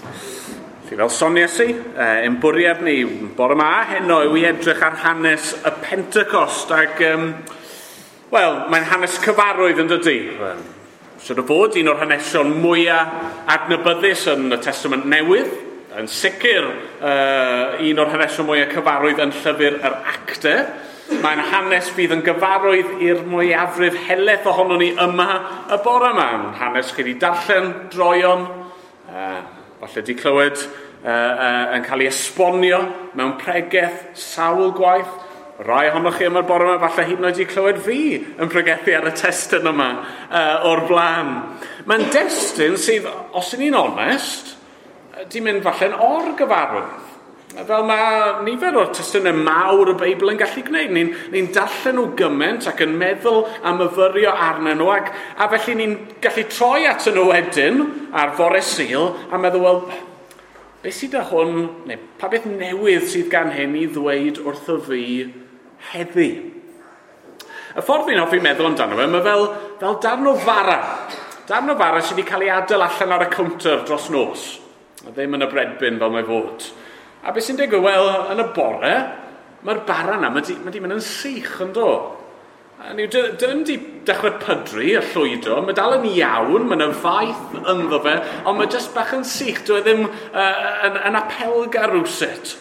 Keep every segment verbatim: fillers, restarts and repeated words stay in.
Felly fel sonies i, ein bwriad ni bore ma heno yw i edrych ar hanes y Pentecost ac, um, wel, mae'n hanes cyfarwydd yn dydy. Sydd o fod un o'r hanesion mwyaf adnabyddus yn y Testament Newydd, yn sicr uh, un o'r hanesion mwyaf cyfarwydd yn llyfr yr Actau. Mae'n hanes fydd yn gyfarwydd i'r mwyafrif helaeth ohono ni yma y bore yma. Hanes chi wedi darllen droion, uh, falle wedi clywed uh, uh, yn cael ei esbonio mewn pregaeth sawl gwaith. Rai ohonoch chi yma'r bore yma falle hyd yn oed wedi clywed fi yn pregethu ar y testyn yma uh, o'r blaen. Mae'n destun sydd, os ydyn ni'n onest, di mynd falle'n or-gyfarwydd. Fel mae nifer o'r testunau mawr y Beibl yn gallu gwneud. Ni'n ni darllen nhw gymaint ac yn meddwl am yfyrio arnyn nhw. Ac, a felly ni'n gallu troi at nhw wedyn ar fore Sul a meddwl, wel, beth sydd â hwn, neu pa beth newydd sydd gan hyn i ddweud wrtho fi heddi? Y ffordd fi'n hoffi meddwl amdano fe, mae fel, fel darn o fara. Darn o fara sydd wedi cael ei adael allan ar y counter dros nos. A ddim yn y breadbin fel mae fod. A beth sy'n digwydd? Wel, yn y bore, mae'r bara yna, mae di, ma di mynd yn sych yn do. Dyn di dechrau pydru y llwydo, mae dal yn iawn, mae'n y faith ynddo fe, ond mae jyst bach yn sych, dwi ddim uh, yn, yn apelgar rwsut.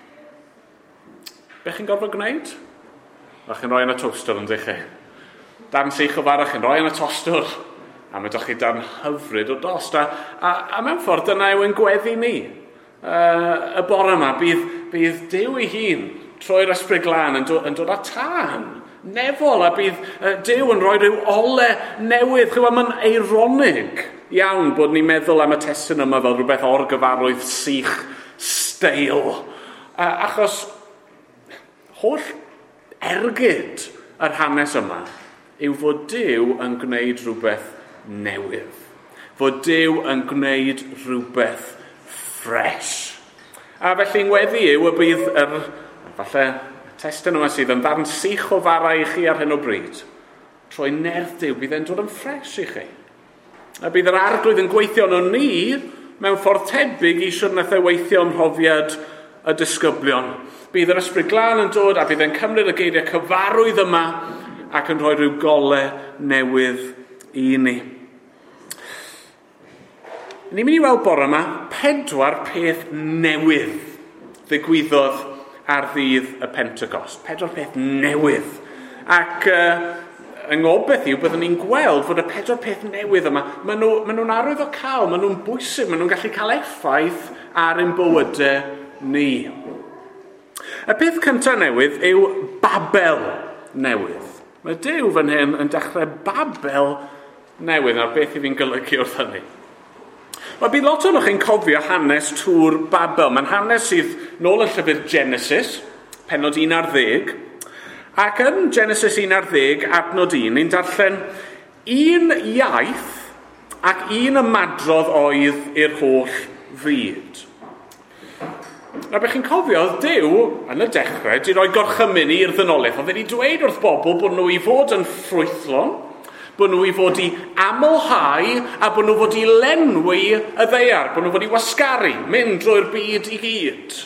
Be chi'n gorfod gwneud? Rach chi'n rhoi yn y toaster yn ddech chi. Darn sych o fara chi'n rhoi yn y toaster, a mae dych chi darn hyfryd o dost. A, a, a mewn ffordd dyna yw yn gweddi ni. Uh, y bore yma, bydd, bydd Duw ei hun troi'r ysbryd glân yn, do, yn dod â tân nefol, a bydd uh, Duw yn rhoi rhyw ole newydd. Chywa, mae'n eironig iawn bod ni'n meddwl am y testun yma fel rhywbeth or-gyfarwydd sych steil. Uh, achos holl ergyd yr hanes yma yw fod Duw yn gwneud rhywbeth newydd. Fod Duw yn gwneud rhywbeth fresh. A felly'n weddi yw y bydd yr, falle, testyn yma sydd yn ddarn sych o fara i chi ar hyn o bryd. Trwy nerth Duw, bydd e'n dod yn fresh i chi. A bydd yr arglwydd yn gweithio nhw ni mewn ffordd tebyg i siwrnaeth e weithio ym mhrofiad y disgyblion. Bydd yr ysbryd glân yn dod a bydd e'n cymryd y geiriau cyfarwydd yma ac yn rhoi rhyw gole newydd i ni. Ni'n mynd i weld bore yma pedwar peth newydd ddigwyddodd ar ddydd y Pentecost. Pedwar peth newydd. Ac uh, yng ngobeth yw byddwn ni'n gweld fod y pedwar peth newydd yma, maen nhw, maen nhw'n arwydd o cael, maen nhw'n bwysig, maen nhw'n gallu cael effaith ar ein bywydau ni. Y peth cyntaf newydd yw Babel newydd. Mae Duw fan hyn yn dechrau Babel newydd, ar beth i fi'n golygu wrth hynny. Wel, bydd lot o'ch chi'n cofio hanes tŵr Babel. Mae'n hanes sydd nôl yn llyfr Genesis, pennod un ar ddeg. Ac yn Genesis un ar ddeg, adnod un, ni'n darllen un iaith ac un ymadrodd oedd i'r holl fyd. A beth chi'n cofio, Duw, yn y dechrau, di roi gorchymyn i'r ddynolaeth. Oedd wedi dweud wrth bobl bod nhw i fod yn ffrwythlon, bod nhw i fod i amlhau a bod nhw fod i lenwi y ddeiar, bod nhw fod i wasgaru, mynd drwy'r byd i gyd.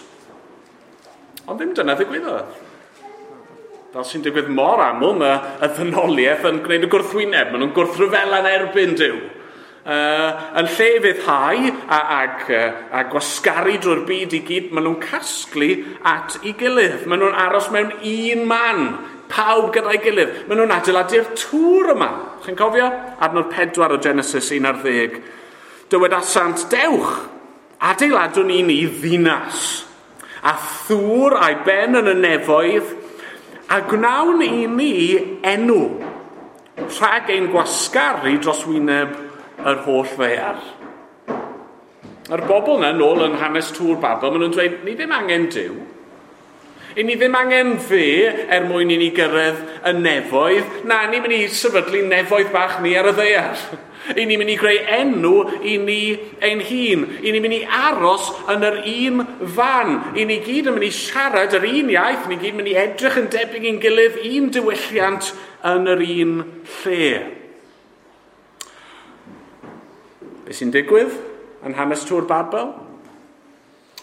Ond ddim dyna ddigwyddodd. Fel sy'n digwydd mor aml, mae y ddynoliaeth yn gwneud y gwrthwyneb, maen nhw'n gwrthryfel yn erbyn Duw. Uh, yn lle fyddhau a, ag, uh, a gwasgaru drwy'r byd i gyd, maen nhw'n casglu at ei gilydd. Maen nhw'n aros mewn un man, pawb gyda'i gilydd. Maen nhw'n adeiladu'r tŵr yma. Chi'n cofio? Adnod pedwar o Genesis un ar ddeg. Dywedasant, dewch, adeiladwn ni ni ddinas, a thŵr a'i ben yn y nefoedd, a gwnawn i ni enw, rhag ein gwasgaru dros wyneb yr holl ddaear. Yr bobl yna nôl yn hanes tŵr Babel, maen nhw'n dweud, ni ddim angen Duw. I ni ddim angen fe er mwyn i ni gyrraedd y nefoedd. Na, ni'n mynd i sefydlu nefoedd bach ni ar y ddaear. I ni'n mynd i greu enw i ni ein hun. I ni'n mynd i aros yn yr un fan. I ni gyd yn mynd i siarad yr un iaith. I ni gyd yn mynd i edrych yn debyg i'n gilydd, un diwylliant yn yr un lle. Be sy'n digwydd yn hanes tŵr Babel?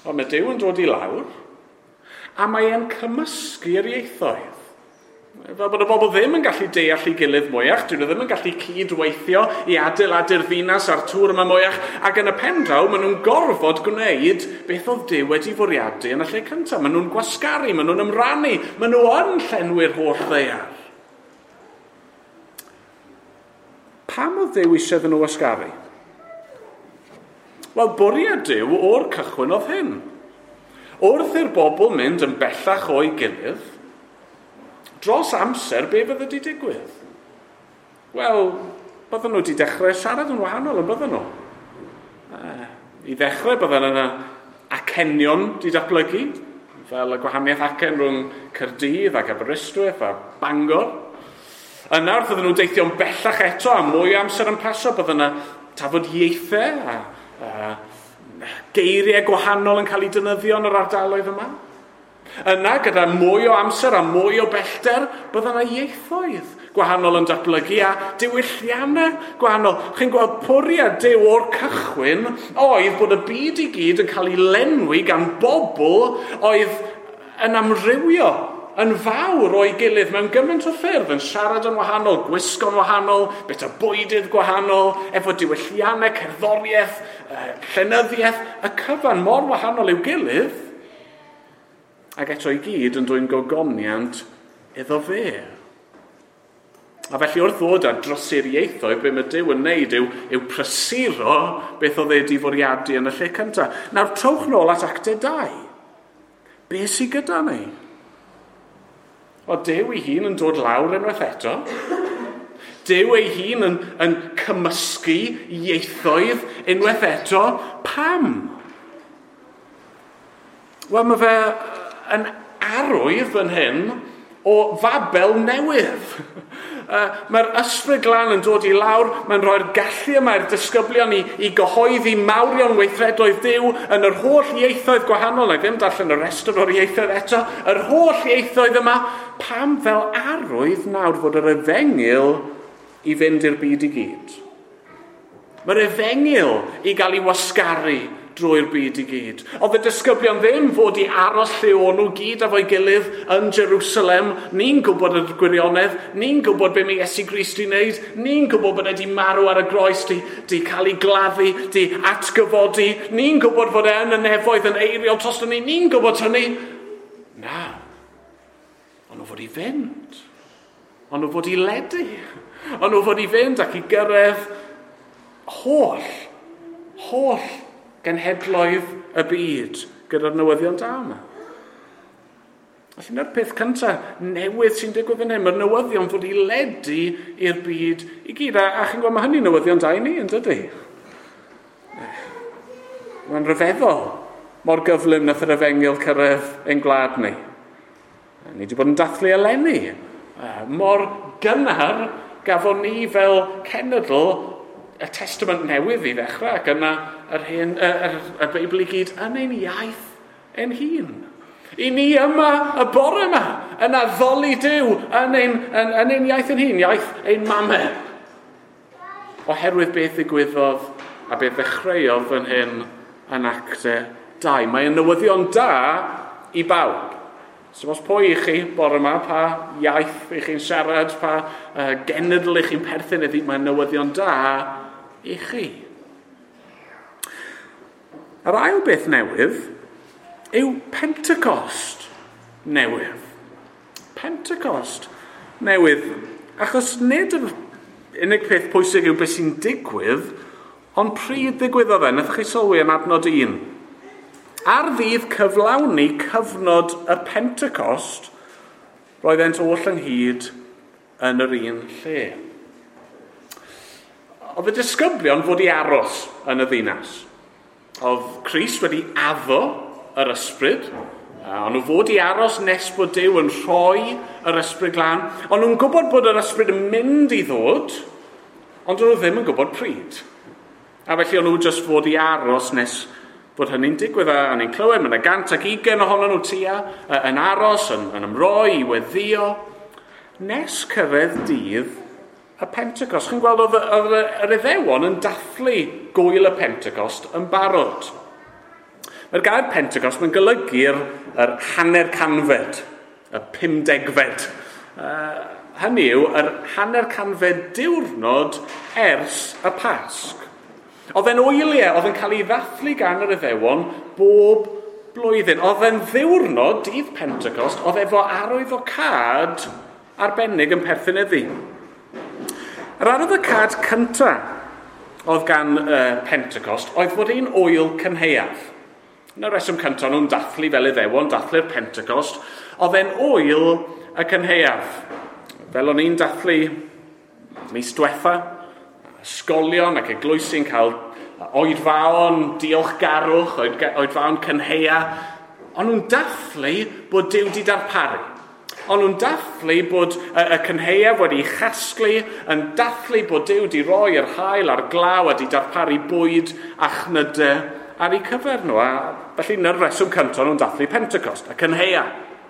Ond mae Duw yn dod i lawr, a mae e'n cymysgu'r ieithoedd. Fel bod y bobl ddim yn gallu deall ei gilydd mwyach, dyn nhw ddim yn gallu cydweithio i adeiladu'r ddinas a'r tŵr yma mwyach, ac yn y pen draw, maen nhw'n gorfod gwneud beth oedd Duw wedi fwriadu yn y lle cyntaf. Maen nhw'n gwasgaru, maen nhw'n ymrannu, maen nhw yn llenwi'r holl ddeiar. Pam oedd Duw eisiau iddyn nhw wasgaru? Wel, bwriad Duw o'r cychwyn oedd hyn. Wrth i'r bobl mynd yn bellach o'i gilydd, dros amser, be fydde wedi digwydd? Wel, bydden nhw wedi dechrau siarad yn wahanol yn bydden nhw. Uh, I ddechrau, bydden yna acenion wedi datblygu, fel y gwahaniaeth acen rhwng Caerdydd ac Aberystwyth a Bangor. Yna, wrth oedden nhw deithio'n bellach eto, a mwy o amser yn paso, bydden yna tafodieithau a, a geiriau gwahanol yn cael ei dynyddio yn yr ardaloedd yma. Yna, gyda mwy o amser a mwy o bellter, bydda yna ieithoedd gwahanol yn datblygu a diwylliannau gwahanol. Chi'n gweld bwriad Duw o'r cychwyn oedd bod y byd i gyd yn cael ei lenwi gan bobl oedd yn amrywio, yn fawr o'i gilydd mewn gymaint o ffyrdd, yn siarad yn wahanol, gwisgo'n wahanol, bit o bwydydd gwahanol, efo diwylliannau, cerddoriaeth, llenyddiaeth, y cyfan mor wahanol i'w gilydd, ac eto i gyd yn dwy'n gogoniant iddo fe. A felly wrth ddod a drosi'r ieithoedd, be mae Duw yn neud yw, yw prysuro beth oedd e di fwriadu yn y lle cyntaf. Nawr, trowch nôl at Actau dau. Be sydd gyda ni? O Duw ei hun yn dod lawr unwaith eto. Duw ei hun yn, yn cymysgu ieithoedd unwaith eto. Pam? Wel, mae fe yn arwydd fan hyn o Fabel newydd. Uh, Mae'r ysbryd glân yn dod i lawr, mae'n rhoi'r gallu yma i'r disgyblion i, i gyhoeddi mawrion weithredoedd Duw yn yr holl ieithoedd gwahanol, a ddim darllen y restr o'r ieithoedd eto, yr holl ieithoedd yma, pam fel arwydd nawr fod yr efengil i fynd i'r byd i gyd. Mae'r efengil i gael ei wasgaru drwy'r byd i gyd. Oedd y disgyblion ddim fod i aros lle o'n nhw gyd efo'i gilydd yn Jerusalem. Ni'n gwybod y gwirionedd, ni'n gwybod be mae Iesu Grist i wneud, ni'n gwybod bod e di marw ar y groes, di, di cael ei gladdu, di atgyfodi, ni'n gwybod fod e yn y nefoedd yn eiriol trosto ni, ni'n gwybod hynny. Na, ond nhw fod i fynd. Ond nhw fod i ledu. Ond nhw fod i fynd ac i gyrraedd holl, holl genhedloedd y byd gyda'r newyddion da yma. Felly yna'r peth cyntaf newydd sy'n digwydd yn hyn, mae'r newyddion fod i ledu i'r byd i gyd. A, a chi'n gwybod, mae hynny'n newyddion da i ni, yn dydy? Mae'n ryfeddol mor gyflym nath yr efengil cyrraedd ein gwlad ni. Ni wedi bod yn dathlu eleni. Mor gynnar gafon ni fel cenedl y testament newydd i ddechrau, ac yna yr hyn, y, y, y Beibl i gyd yn ein iaith ein hun. I ni yma, y bore yma, yn addoli Duw yn ein, yn, yn ein iaith ein hun, iaith ein mamau. Oherwydd beth ddigwyddodd a beth ddechreuodd fan hyn yn Actau dau. Mae'n newyddion da i bawb. So os pwy i chi bore yma, pa iaith i chi'n siarad, pa uh, genedl i chi'n perthyn iddi, mae'n newyddion da i chi. Yr ail beth newydd yw Pentecost newydd. Pentecost newydd. Achos nid yr unig peth pwysig yw beth sy'n digwydd, ond pryd ddigwyddodd e, nath chi sylwi yn adnod un. Ar ddydd cyflawni cyfnod y Pentecost, roedd e'n oll ynghyd yn yr un lle. Oedd y disgyblion fod i aros yn y ddinas. Oedd Crist wedi addo yr ysbryd, ond nhw fod i aros nes bod Duw yn rhoi yr ysbryd glân, ond nhw'n gwybod bod yr ysbryd yn mynd i ddod, ond nhw ddim yn gwybod pryd. A felly o'n nhw jyst fod i aros nes bod hynny'n digwydd, a ni'n clywed, mae'n gant ac ugain ohonyn nhw tua yn aros, yn, yn ymroi, i weddio, nes cyrraedd dydd y Pentecost. Chi'n gweld, oedd, oedd yr Iddewon yn dathlu gwyl y Pentecost yn barod. Mae'r gair Pentecost yn golygu'r er hanner canfed, y pumdegfed. Uh, hynny yw, yr hanner canfed diwrnod ers y Pasg. Oedd e'n oiliau, oedd yn cael ei ddathlu gan yr Iddewon bob blwyddyn. Oedd e'n ddiwrnod, dydd Pentecost, oedd efo arwyddocad arbennig yn perthyn iddi. Yr arwyddocad cyntaf oedd gan uh, Pentecost oedd fod ein oil cynheuaf. Yn y reswm cyntaf nhw'n dathlu fel Iddewon, dathlu'r Pentecost, oedd e'n oil y cynheuaf. Fel o'n i'n dathlu mis diwetha, ysgolion ac eglwysi'n cael oedfaon diolchgarwch, oedfaon cynheia, ond nhw'n dathlu bod Duw di darparu. Ond nhw'n dathlu bod y, y cynheuaf wedi chasglu, yn dathlu bod Duw di roi yr hael a'r glaw a di darparu bwyd a chnydau ar eu cyfer nhw. A felly yn yr reswm cyntaf nhw'n dathlu Pentecost, y cynheia.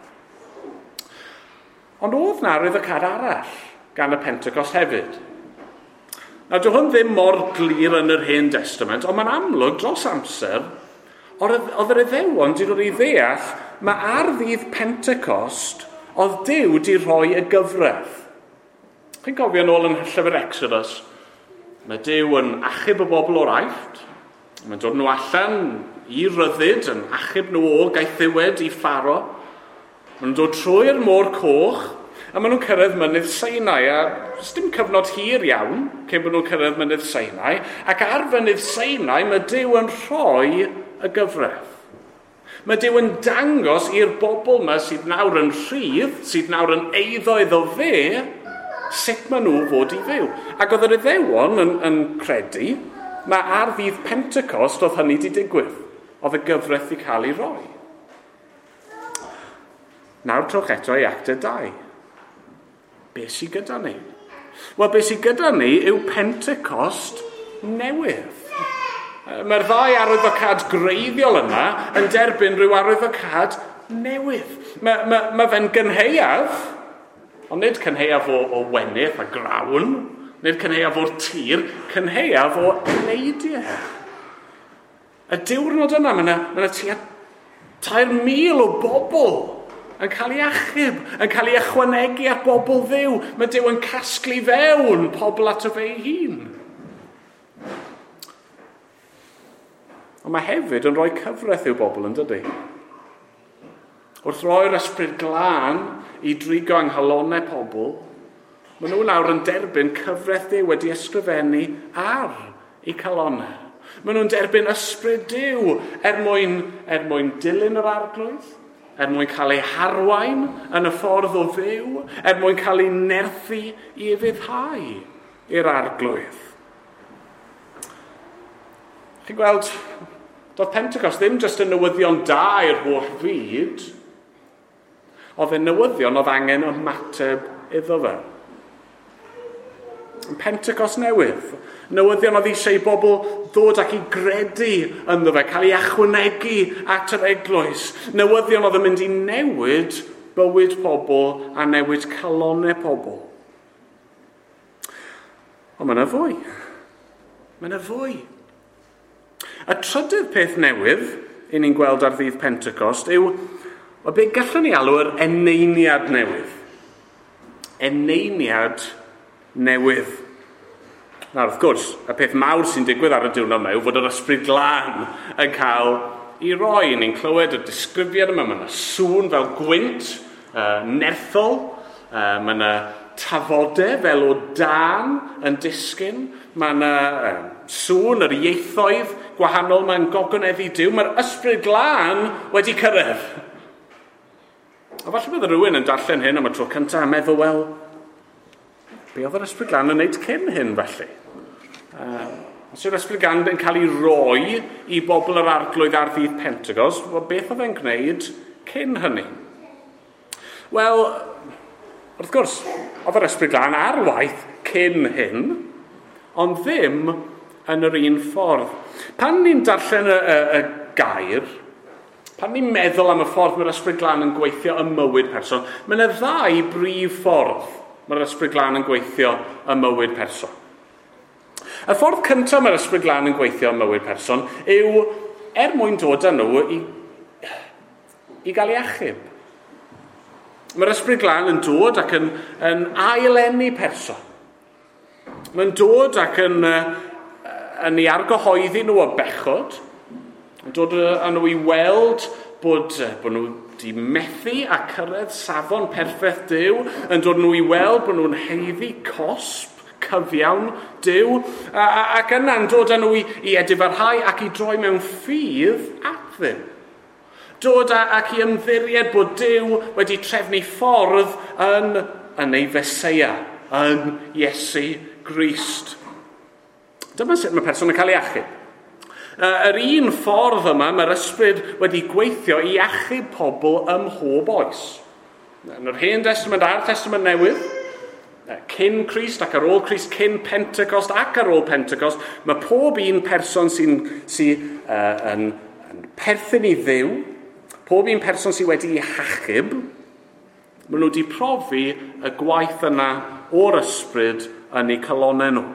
Ond oedd na arwyddocad arall gan y Pentecost hefyd. Nawr, dyw hwn ddim mor glir yn yr Hen Testament, ond mae'n amlwg dros amser, oedd yr Iddewon di dod i ddeall, mae ar ddydd Pentecost, oedd Duw di rhoi y gyfraith. Chi'n cofio nôl yn llyfr Exodus, mae Duw yn achub y bobl o'r Aifft, mae'n dod nhw allan i ryddid, yn achub nhw ôl gaethiwed i Pharo, mae'n dod trwy'r môr coch, a maen nhw'n cyrraedd mynydd Sinai, a dim cyfnod hir iawn cyn bod nhw'n cyrraedd mynydd Sinai, ac ar fynydd Sinai mae Duw yn rhoi y gyfraith. Mae Duw yn dangos i'r bobl yma sydd nawr yn rhydd, sydd nawr yn eiddo iddo fe, sut maen nhw fod i fyw. Ac oedd yr Iddewon yn, yn credu, mae ar ddydd Pentecost oedd hynny di digwydd. Oedd y gyfraith i cael ei roi. Nawr trowch eto i Actau dau. Be sydd gyda ni? Wel, be sydd gyda ni yw Pentecost newydd. Mae'r ddau arwyddocad greiddiol yna yn derbyn rhyw arwyddocad newydd. Mae, mae, mae fe'n gynheuaf, ond nid cynheuaf o, o wenydd a grawn, nid cynheuaf o'r tir, cynheuaf o eleidiau. Y diwrnod yna, mae yna, mae yna tua tair mil o bobl yn cael ei achub, yn cael ei ychwanegu at bobl ddiw. Mae Duw yn casglu fewn pobl at y fe ei hun. Ond mae hefyd yn rhoi cyfraith i'w bobl yn dydy. Wrth roi'r ysbryd glân i drigo anghalonau pobl, maen nhw nawr yn derbyn cyfraith Duw wedi ysgrifennu ar eu calonau. Maen nhw'n derbyn ysbryd Duw er mwyn, er mwyn dilyn yr arglwydd, er mwyn cael ei harwain yn y ffordd o fyw, er mwyn cael ei nerthu i fyddhau i'r arglwydd. Chi'n gweld, doedd Pentecost ddim jyst yn newyddion da i'r holl fyd, oedd e'n newyddion oedd angen ymateb iddo fe. Pentecost newydd, newyddion oedd eisiau bobl ddod ac i gredu ynddo fe, cael ei ychwanegu at yr eglwys. Newyddion oedd yn mynd i newid bywyd pobl a newid calonau pobl. Ond mae yna fwy. Mae yna fwy. Y trydydd peth newydd i ni'n gweld ar ddydd Pentecost yw o be gallwn ni alw'r eneiniad newydd. Eneiniad newydd. Nawr, wrth gwrs, y peth mawr sy'n digwydd ar y diwrnod yma yw fod yr ysbryd glân yn cael ei roi. Ni'n clywed y disgrifiad yma. Mae yna sŵn fel gwynt, uh, nerthol, uh, mae yna tafodau fel o dan yn disgyn. Mae yna uh, sŵn yr ieithoedd gwahanol mae'n gogoneddu Duw. Mae'r ysbryd glân wedi cyrraedd. A falle bydd rhywun yn darllen hyn am y tro cyntaf a meddwl, wel, be oedd yr ysbryd glân yn wneud cyn hyn felly? Uh, os yw'r ysbryd glân yn cael ei roi i bobl yr arglwydd ar ddydd Pentecost, wel, beth oedd e'n gwneud cyn hynny? Wel, wrth gwrs, oedd yr ysbryd glân ar waith cyn hyn, ond ddim yn yr un ffordd. Pan ni'n darllen y, y, y gair, pan ni'n meddwl am y ffordd mae'r ysbryd glân yn gweithio ym mywyd person, mae yna ddau brif ffordd mae'r ysbryd glân yn gweithio ym mywyd person. Y ffordd cyntaf mae'r ysbryd glân yn gweithio ym mywyd person yw er mwyn dod â nhw i, i gael ei achub. Mae'r Ysbryd Glân yn dod ac yn, yn ailenni person. Mae'n dod ac yn, uh, yn ei argyhoeddi nhw o bechod. Mae'n dod â nhw i weld bod, uh, bod nhw wedi methu a cyrraedd safon perffaith Duw, yn dod nhw i weld bod nhw'n heiddi cosb, cyfiawn Duw, a, a, ac yna'n dod â nhw i, i edifarhau ac i droi mewn ffydd at ddim. Dod a, ac i ymddiried bod Duw wedi trefnu ffordd yn, yn ei Feseia, yn Iesu Grist. Dyma sut mae person yn cael ei achub. Uh, yr un ffordd yma mae'r ysbryd wedi gweithio i achub pobl ym mhob oes. Yn yr Hen Testament a'r Testament Newydd, uh, cyn Crist ac ar ôl Crist, cyn Pentecost ac ar ôl Pentecost, mae pob un person sy'n sy, uh, yn, yn perthyn i Dduw, pob un person sydd wedi ei hachub, maen nhw wedi profi y gwaith yna o'r ysbryd yn eu calonau nhw.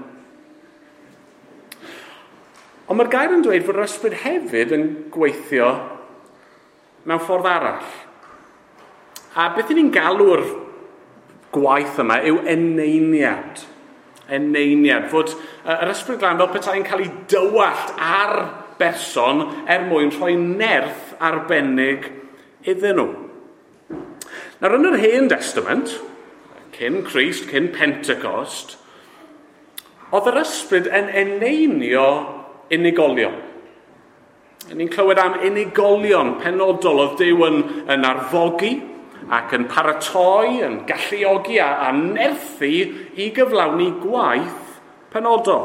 Ond mae'r gair yn dweud fod yr ysbryd hefyd yn gweithio mewn ffordd arall. A beth ni'n galw'r gwaith yma yw eneiniad. Eneiniad. Fod yr ysbryd glân fel petai'n cael ei dywallt ar berson er mwyn rhoi nerth arbennig iddyn nhw. Nawr yn yr Hen Testament, cyn Crist, cyn Pentecost, oedd yr ysbryd yn eneinio unigolion. Ni'n clywed am unigolion penodol oedd Duw yn, yn arfogi ac yn paratoi, yn galluogi a, a nerthu i gyflawni gwaith penodol.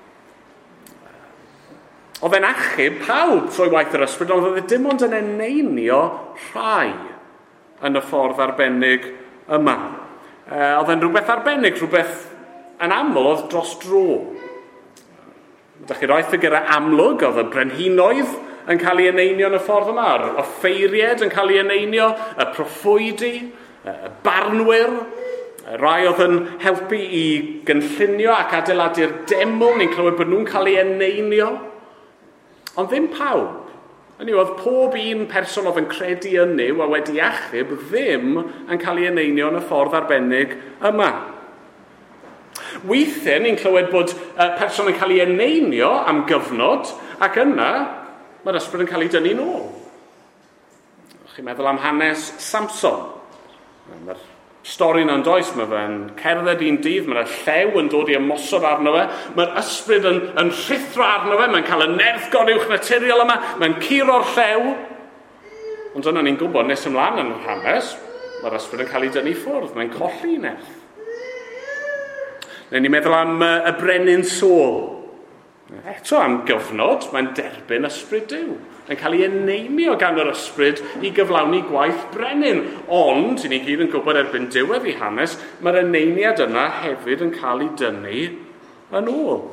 Oedd e'n achub pawb trwy waith yr ysbryd, ond oedd e dim ond yn eneinio rhai yn y ffordd arbennig yma. Uh, oedd e'n rhywbeth arbennig, rhywbeth yn aml oedd dros dro. Ydych chi roi ffigurau amlwg, oedd y brenhinoedd yn cael ei eneinio yn y ffordd yma, y offeiried yn cael ei eneinio, y proffwydi, y barnwyr, y rai oedd yn helpu i gynllunio ac adeiladu'r deml, ni'n clywed bod nhw'n cael ei eneinio. Ond ddim pawb. Hynny oedd pob un person oedd yn credu yn Duw a wedi achub ddim yn cael ei eneinio yn y ffordd arbennig yma. Weithiau ni'n clywed bod uh, person yn cael ei eneinio am gyfnod ac yna mae'r ysbryd yn cael ei dynnu nôl. Chi'n meddwl am hanes Samson. Mae'r stori yna'n does, mae fe'n cerdded un dydd, mae'r llew yn dod i ymosod arno fe, mae'r ysbryd yn, yn rhithro arno fe, mae'n cael y nerth goruwch naturiol yma, mae'n curo'r llew. Ond dyna ni'n gwybod nes ymlaen yn yr hanes, mae'r ysbryd yn cael ei dynnu ffwrdd, mae'n colli nerth. Neu ni'n meddwl am uh, y brenin Saul. Eto am gyfnod, mae'n derbyn ysbryd Duw. Yn cael ei eneinio gan yr ysbryd i gyflawni gwaith brenin. Ond, i ni gyd yn gwybod erbyn diwedd i hanes, mae'r eneiniad yna hefyd yn cael ei dynnu yn ôl.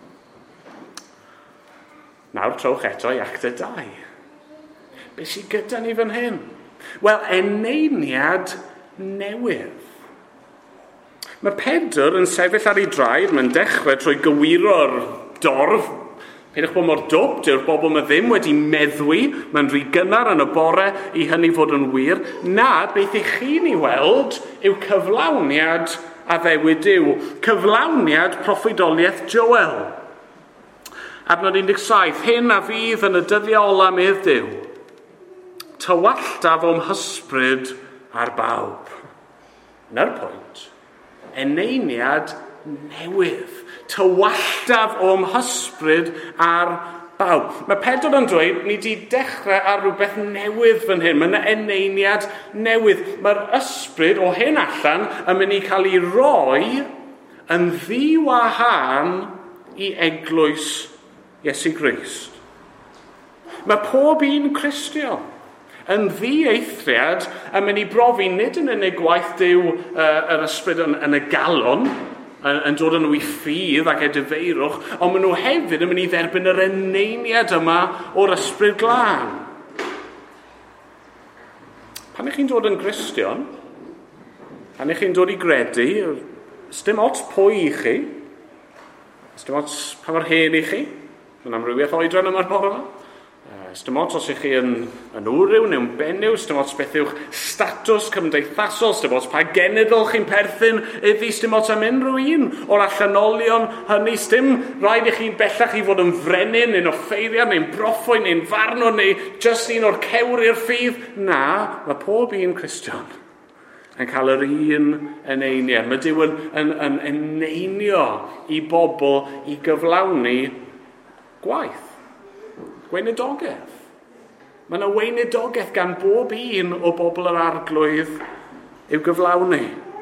Nawr trowch eto i Actau dau. Be sy'n gyda ni fan hyn? Wel, eneiniad newydd. Mae Pedr yn sefyll ar ei draed, mae'n dechrau trwy gywiro'r dorf. Peidiwch bod mor dwp, dyw'r bobl mae ddim wedi meddwi, mae'n rhy gynnar yn y bore i hynny fod yn wir. Na, beth i chi'n ei weld yw cyflawniad a ddewid Duw. Cyflawniad proffwydoliaeth Joel. Adnod un deg saith, hyn a fydd yn y dyddiau ola medd Duw. Tywalltaf o'm hysbryd ar bawb. Na'r pwynt. Eneiniad newydd. Tywalltaf o'm hysbryd ar bawb. Mae Pedr yn dweud, ni di dechrau ar rhywbeth newydd fan hyn. Mae'n eneiniad newydd. Mae'r ysbryd o hyn allan yn mynd i cael ei roi yn ddiwahan i eglwys Iesu Grist. Mae pob un Cristion yn ddieithriad yn mynd i brofi nid yn unig gwaith Duw uh, yr ysbryd yn, yn y galon, yn, yn dod yn nhw i ffydd ac edifeirwch, ond maen nhw hefyd yn mynd i dderbyn yr eneiniad yma o'r ysbryd glân. Pan ych chi'n dod yn Gristion, pan ych chi'n dod i gredu, ysdim ots pwy i chi, ysdim ots pa mor hen i chi, mae'n amrywiaeth oedran yma'r bore yma. Dim ots os ych chi yn, yn wryw neu'n benyw, dim ots beth yw'ch statws cymdeithasol, dim ots pa genedl chi'n perthyn iddi, dim ots am unrhyw un o'r allanolion hynny, dim rhaid i chi bellach i fod yn frenin, neu'n offeiriad, neu'n broffwyn, neu'n farnwr, neu just un o'r cewr i'r ffydd. Na, mae pob un Cristion yn cael yr un eneiniad. Mae Duw yn, yn, yn eneinio i bobl i gyflawni gwaith, gweinidogaeth. Mae yna weinidogaeth gan bob un o bobl yr arglwydd i'w gyflawni.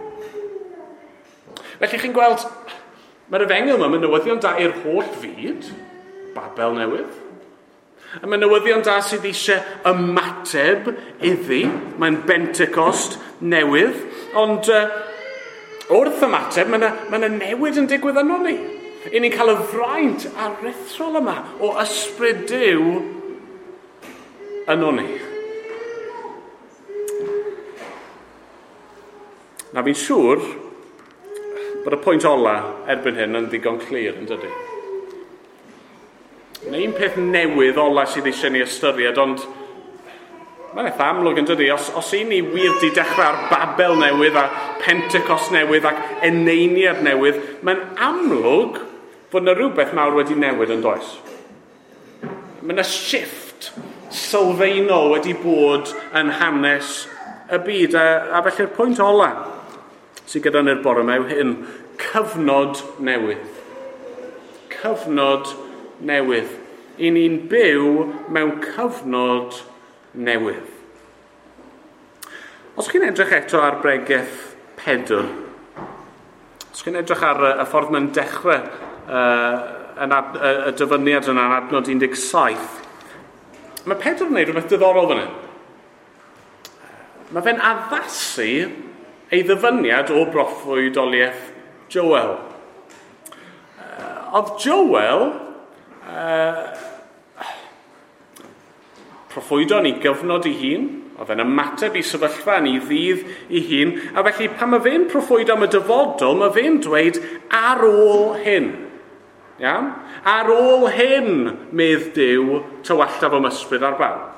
Felly chi'n gweld, mae'r efengyl yma, mae newyddion da i'r holl fyd, Babel Newydd. A mae newyddion da sydd eisiau ymateb iddi, mae'n Bentecost newydd, ond uh, wrth ymateb, mae yna, mae yna newid yn digwydd yno ni. I ni'n cael y fraint aruthrol yma o ysbryd Duw yno ni. Na fi'n siŵr bod y pwynt ola erbyn hyn yn ddigon clir, yn dydy. Neu un peth newydd ola sydd eisiau ni ystyried, ond mae'n eitha amlwg yn dydy. Os, os un ni wir di dechrau ar Babel newydd a Pentecost newydd ac eneiniad newydd, mae'n amlwg bod yna rhywbeth mawr wedi newid yn does. Mae yna shift sylfaenol wedi bod yn hanes y byd. A, a felly'r pwynt ola sydd gyda ni'r bore yma yw hyn: cyfnod newydd. Cyfnod newydd. I ni'n byw mewn cyfnod newydd. Os chi'n edrych eto ar bregaeth Pedr, os chi'n edrych ar y ffordd mae'n dechrau uh, yn ad, y, y dyfyniad yna yn adnod un deg saith, mae Pedr yn gwneud rhywbeth diddorol fan hyn. Mae fe'n addasu ei ddyfyniad o broffwydoliaeth Joel. Uh, oedd Joel uh, proffwydon i gyfnod i hun, oedd e'n ymateb i sefyllfa yn ei ddydd i hun, a felly pan mae fe'n proffwydo am y dyfodol, mae fe'n dweud ar ôl hyn. Iawn? Ar ôl hyn, medd Duw, tywallaf am ysbryd ar bawb.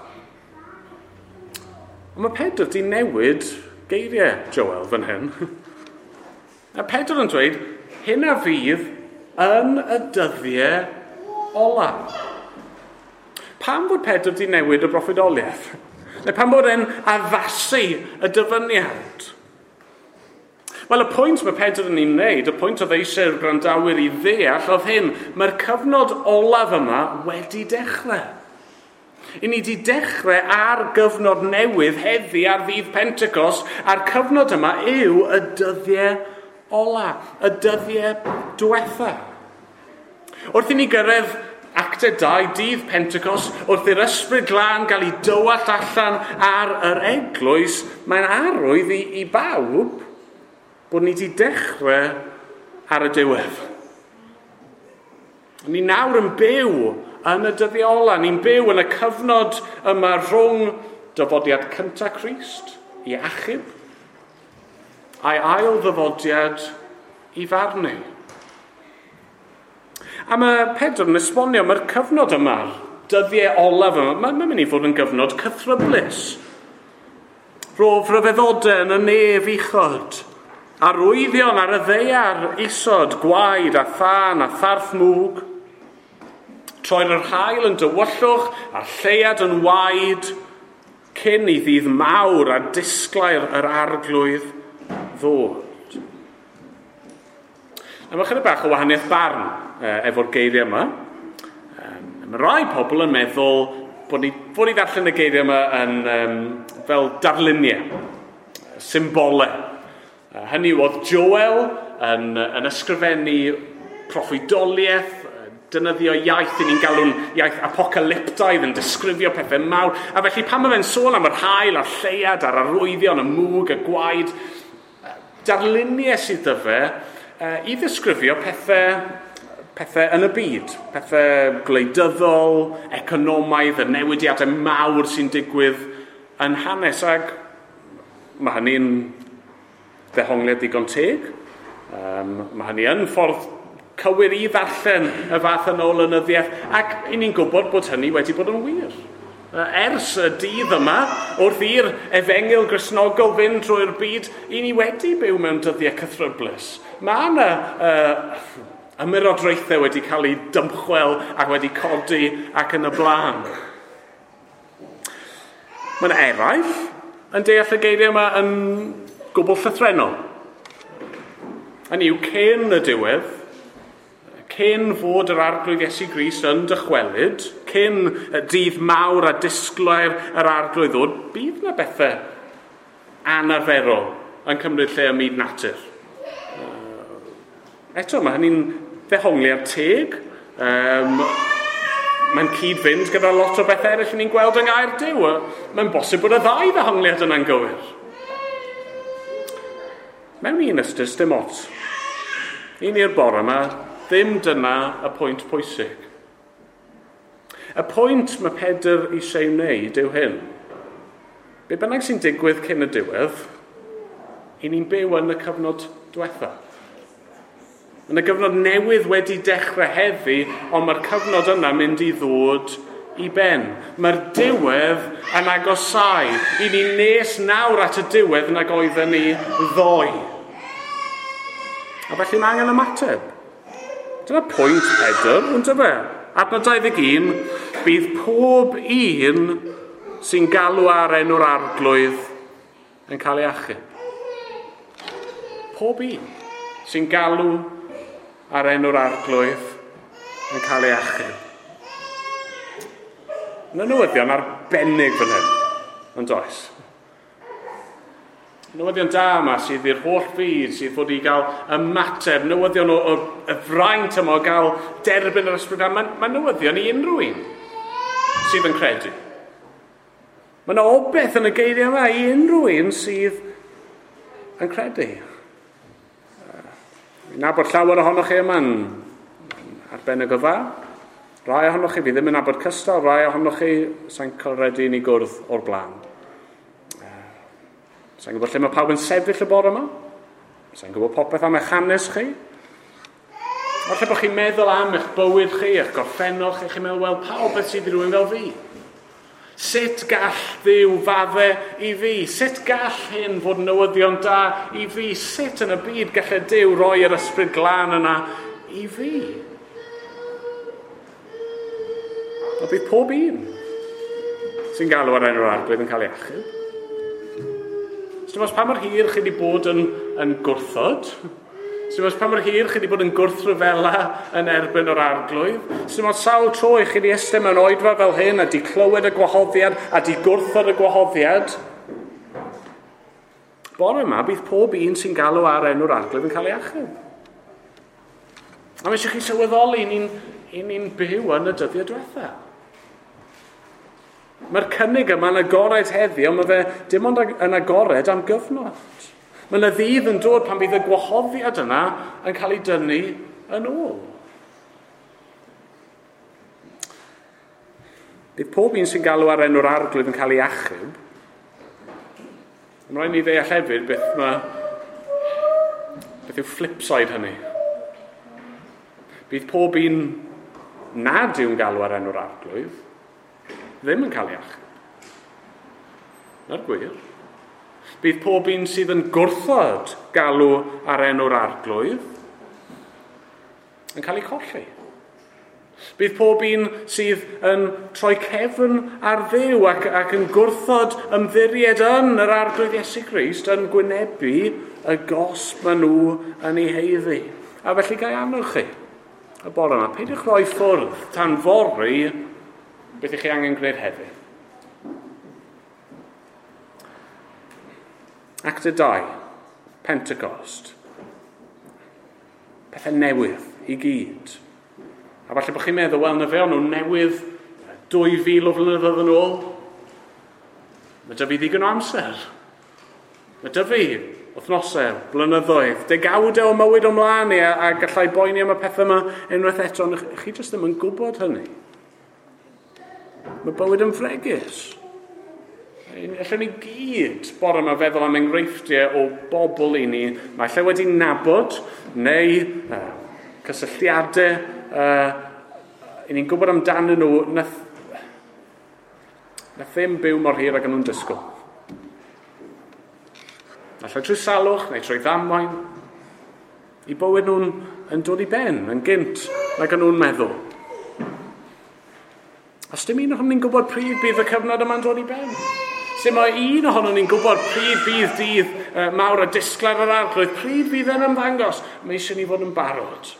Ond mae Pedr di newid geiriau Joel fan hyn. A Pedr yn dweud, hyn a fydd yn y dyddiau ola. Pam bod Pedr di newid y broffwydoliaeth? Neu pam bod e'n addasu y dyfyniad? Wel, y pwynt mae Pedr yn ei wneud, y pwynt oedd eisiau'r gwrandawyr i ddeall, oedd hyn: mae'r cyfnod olaf yma wedi dechrau. I ni wedi dechrau ar gyfnod newydd heddi ar ddydd Pentecost, a'r cyfnod yma yw y dyddiau ola, y dyddiau diwetha. Wrth i ni gyrraedd Actau dau, dydd Pentecost, wrth i'r ysbryd glân gael ei dywallt allan ar yr eglwys, mae'n arwydd i, i bawb bod ni wedi dechrau ar y diwedd. Ni nawr yn byw yn y dyddiau ola. Ni'n byw yn y cyfnod yma rhwng dyfodiad cyntaf Crist i achub a'i ail ddyfodiad i farnu. A mae Pedr yn esbonio, mae'r cyfnod yma, dyddiau olaf yma, mae'n mynd i fod yn gyfnod cythryblus. Rof ryfeddodau yn y nef uchod, arwyddion ar y ddeiar isod, gwaed a thân a tharth mwg, troi'r yr haul yn dywyllwch a'r lleiad yn waed, cyn i ddydd mawr a disglair yr arglwydd ddod. Mae chydig bach o wahaniaeth barn uh, efo'r geiriau yma. Um, mae rai pobl yn meddwl bod ni fod i ddarllen y geiriau yma yn um, fel darluniau, symbolau. Uh, hynny oedd Joel yn, yn ysgrifennu proffwydoliaeth, dynyddio iaith i ni'n galw'n iaith apocalyptaidd, yn disgrifio pethau mawr. A felly pan mae fe'n sôn am yr haul a'r lleiad a'r arwyddion, y mwg, y gwaed, darluniau sydd y fe, Uh, i ddisgrifio pethau, pethau yn y byd, pethau gwleidyddol, economaidd, y newidiadau mawr sy'n digwydd yn hanes, ag mae hynny'n ddehongliad digon teg. Um, mae hynny yn ffordd cywir i ddarllen y fath yn ôl ynyddiaeth, ac i ni'n gwybod bod hynny wedi bod yn wir. ers y dydd yma, wrth i'r efengyl grisnogol fynd trwy'r byd, i ni wedi byw mewn dyddiau cythryblus. Mae yna uh, ymerodraethau wedi cael ei dymchwel ac wedi codi ac yn y blaen. Mae'n eraill yn deall y geiriau yma yn gwbl llythrenol. Hynny yw, cyn y diwedd, cyn fod yr arglwydd Iesu Grist yn dychwelyd, cyn y dydd mawr a disglair yr arglwydd ddod, bydd yna bethau anarferol yn cymryd lle ym myd natur. Eto, mae hynny'n ddehongliad teg. Um, Mae'n cyd-fynd gyda lot o bethau eraill ni'n gweld yng Nghaerdyw. Mae'n bosib bod y ddau ddehongliad yna'n gywir. Mewn un ystys dim ots. Un i'r bore yma, ddim dyna y pwynt pwysig. Y pwynt mae Pedr eisiau wneud yw hyn. Be bynnag sy'n digwydd cyn y diwedd, i ni'n byw yn y cyfnod diwethaf. Yn y gyfnod newydd wedi dechrau heddi, ond mae'r cyfnod yna mynd i ddod i ben. Mae'r diwedd yn agosau. I ni nes nawr at y diwedd nag oedden ni ddoe. A felly mae angen ymateb. Dyna pwynt Pedr, yn dyfa. Adnod dau ddeg un, bydd pob un sy'n galw ar enw'r arglwydd yn cael ei achub. Pob un sy'n galw ar enw'r arglwydd yn cael ei achub. Yna newyddion arbennig fan hyn, yn does. Newyddion da yma sydd i'r holl byd, sydd fod i gael ymateb, newyddion o, o, o fraint yma o gael derbyn yr ysbryd. Mae ma newyddion i unrhyw un sydd yn credu. Mae yna obeth yn y geiriau yma i unrhyw un sydd yn credu. Fi'n nabod llawer ohonoch chi yma'n arbennig o dda. Rai ohonoch chi fi ddim yn nabod cystal, rai ohonoch chi sa'n corredu ni gwrdd o'r blaen. Sa'n gwybod lle mae pawb yn sefyll y bore yma? Sa'n gwybod popeth am eich hanes chi? Falle bod chi'n meddwl am eich bywyd chi, eich gorffennol chi, chi'n meddwl, wel, pawb beth sydd i rywun fel fi? Sut gall Dduw fadde i fi? Sut gall hyn fod newyddion da i fi? Sut yn y byd gallai Dduw roi yr ysbryd glân yna i fi? A bydd pob un sy'n galw ar enw'r arglwydd yn cael ei achub. Sdim os pa mor hir chi wedi bod yn, yn gwrthod. Sdim os pa mor hir chi wedi bod yn gwrthryfela yn erbyn o'r arglwydd. Sdim os sawl tro i chi wedi estyn mewn oedfa fel hyn a di clywed y gwahoddiad a di gwrthod y gwahoddiad. Bore yma bydd pob un sy'n galw ar enw'r arglwydd yn cael ei achub. A mae eisiau chi sylweddoli ni'n ni byw yn y dyddiau diwethaf. Mae'r cynnig yma yn agored heddi, ond mae fe dim ond yn agored am gyfnod. Mae yna ddydd yn dod pan bydd y gwahoddiad yna yn cael ei dynnu yn ôl. Bydd pob un sy'n galw ar enw'r arglwydd yn cael ei achub. Mae'n rhaid ni ddeall hefyd beth mae beth yw flipside hynny. Bydd pob un nad yw'n galw ar enw'r arglwydd ddim yn cael ei achub. Na'r gwir. Bydd pob un sydd yn gwrthod galw ar enw'r arglwydd yn cael ei colli. Bydd pob un sydd yn troi cefn ar Dduw ac, ac yn gwrthod ymddiried yn yr arglwydd Iesu Grist yn gwynebu y gosb maen nhw yn ei heiddi. A felly gai anwch chi y bore yma, peidiwch rhoi ffwrdd tan fori beth ych chi angen gwneud heddiw. Actau dau, Pentecost. Pethau newydd i gyd. A falle bod chi'n meddwl, wel, na fe o'n nhw newydd dwy fil o flynyddoedd yn ôl. Mae dy fi ddigon o amser. Mae dy fi wythnosau, blynyddoedd, degawdau o mywyd ymlaen i a, a gallai boeni am y pethau yma unwaith eto, ond chi jyst ddim yn gwybod hynny. Mae bywyd yn fregus. Allen ni gyd bore yma feddwl am enghreifftiau o bobl i ni, mae lle wedi nabod, neu uh, cysylltiadau, uh, i ni'n gwybod amdanyn nhw, nath, Na ddim byw mor hir ag yn nhw'n disgwyl. Alla trwy salwch neu trwy ddamwain, i bywyd nhw'n yn dod i ben, yn gynt, nag yn nhw'n meddwl. Os dim un ohonon ni'n gwybod pryd bydd y cyfnod yma'n dod i ben. Sut mae un ohonon ni'n gwybod pryd bydd dydd uh, mawr a disglair yr arglwydd, pryd bydd yn ymddangos, mae eisiau ni fod yn barod.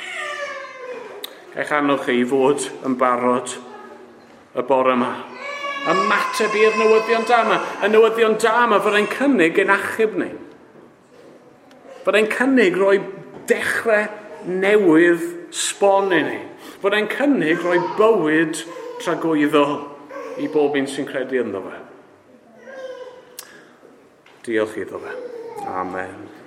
Eich anwch chi i fod yn barod y bore yma. Ymateb i'r newyddion da yma. Y newyddion da yma fod e'n cynnig ein achub ni. Fod e'n cynnig roi dechrau newydd sbon i ni. Fod e'n cynnig roi bywyd tragwyddol i bob un sy'n credu ynddo fe. Diolch iddo fe. Amen.